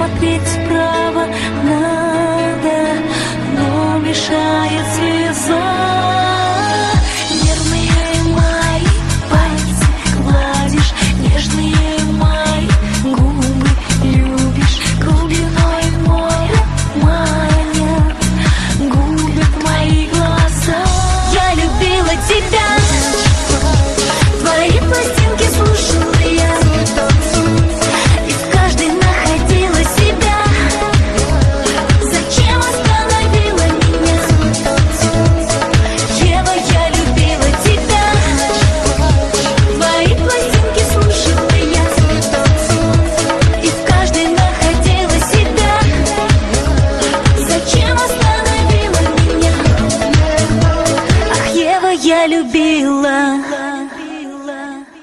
смотреть справа надо, но мешает слеза. Нервные мои пальцы гладишь, нежные мои губы любишь, глубиной моря манят, губят мои глаза. Я любила тебя, твои пластинки слушала я, и в каждой находила себя. Зачем остановила меня? Ева, я любила тебя, твои пластинки слушала я, и в каждой находила себя. Зачем остановила меня? Ах, Ева, я любила.